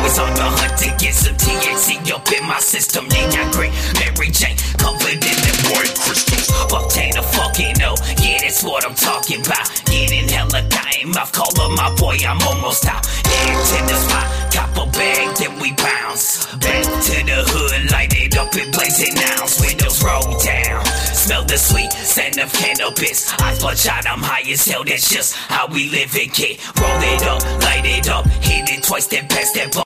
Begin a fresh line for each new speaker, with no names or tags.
always on the hunt to get some THC up in my system. Yeah, got great Mary Jane covered in them white crystals. Fuck a fucking no, yeah, that's what I'm talking about. Getting hella time off, call up my boy, I'm almost out. Head to the spot, cop a bag, then we bounce. Back to the hood, light it up and blazing now. Windows roll down, smell the sweet scent of cannabis. Eyes bloodshot, I'm high as hell, that's just how we live and get. Roll it up, light it up, hit it twice, then pass that ball.